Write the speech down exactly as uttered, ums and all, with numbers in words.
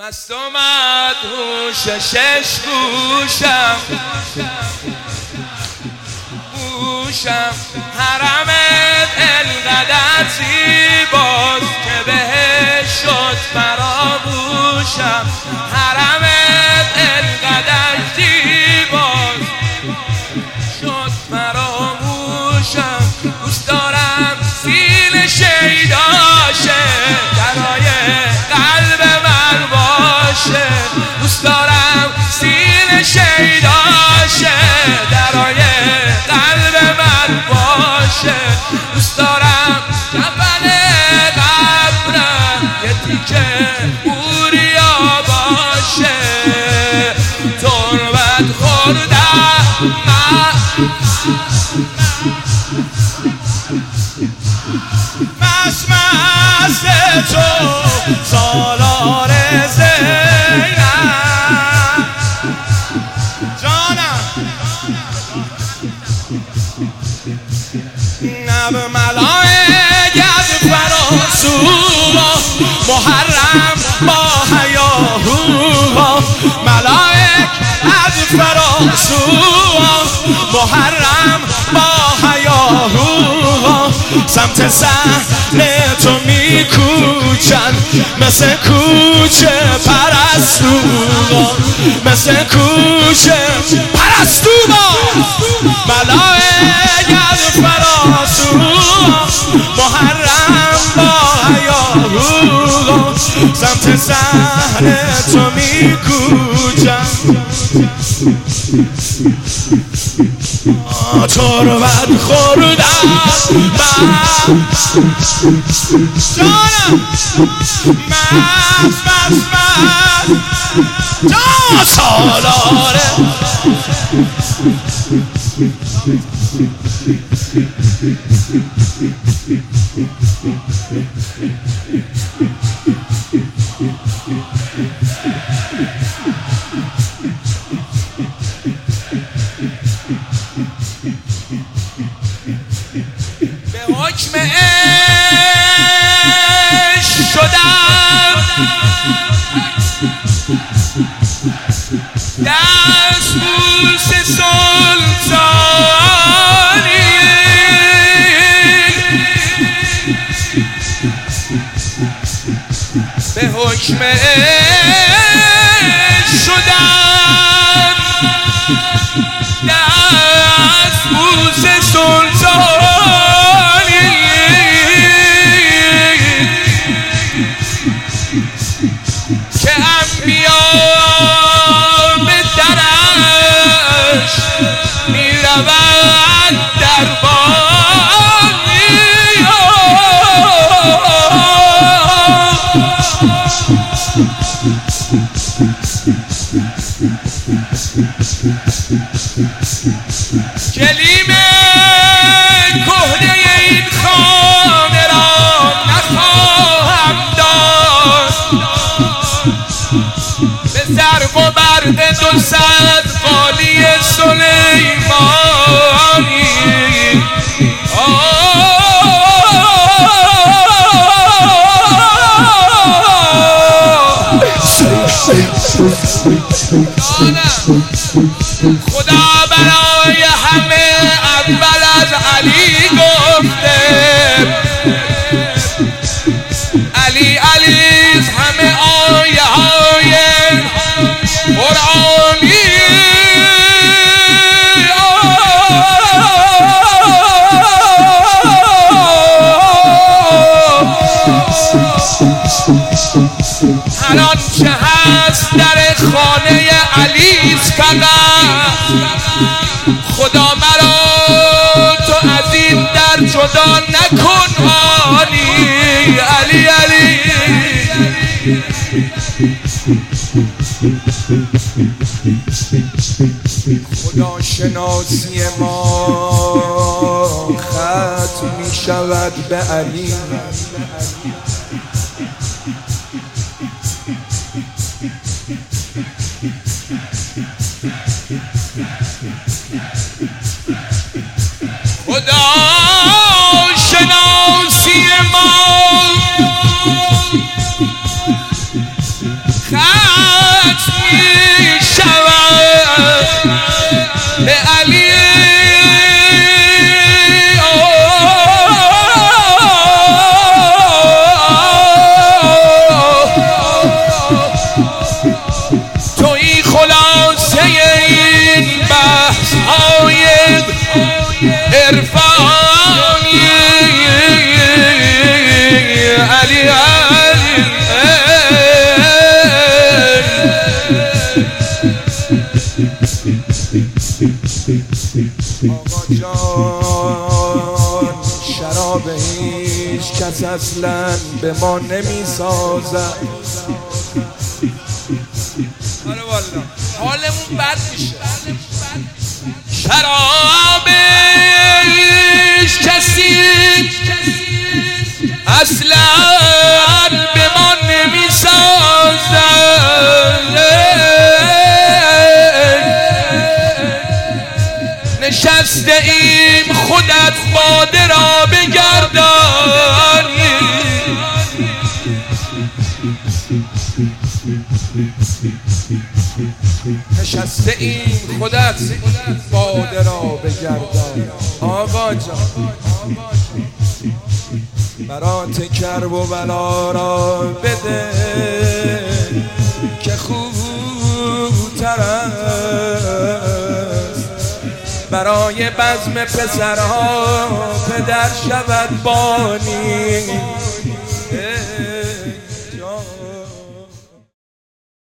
مست و مدهوش شش گوشم گوشم حرمت انقدر زیباست که بهش شد فراموشم. حرمت انقدر زیباست شد فراموشم. دوست دارم سیل شیداشه درای قلب من باشه. دوست دارم سیل شیداشه درای قلب من باشه. دوست دارم کفن قبرم یه تیکه بوریا باشه. تربت خوردم من مست مست تو سالار زینب جانم. نب ملائک از فراسوها محرم با هیاهوها. ملائک از فراسوها محرم با هیاهوها. سمت صحنه تو میکوچن مثل کوچه پرستوها مثل کوچه پرستوها. ملائک از فراسوها محرم با هیاهوها. سمت صحنه تو میکوچن تربت خوردم من جانم. مست مست مست جان سالاره به حکم عشق شدم دست بوس سلطانی. به حکم عشق شدم دست بوس سلطانی. که انبیا به درش میروند دربانی. کلیم کهنه این خانه را نخواهم داد. به ضرب و برد دو صد قالی سلیمانی. خدا برای همه اول از علی گفته. علی علی همه آیه های قرآنی. هر آنچه هست در خانه علیست فقط. خدا مرا تو از این در جدا نکن آنی. علی علی خدا شناسی ما ختم می شود به علی. خدا شناسی ما ختم می شود به علی توی خلاصه این بحث های عرفانی علی علی آقا جان شراب هیچ کس اصلا به ما نمی سازد. آره والا حالمون بد میشه. شراب هیچ کسی اصلا به ما نمی سازد. نشسته ایم خودت باده را بگردانی. نشسته ایم خودت باده را بگردانی. آقا جان برات کرب و بلا را بده که خوبتر است. برای بزم پسرها پدر شود بانی.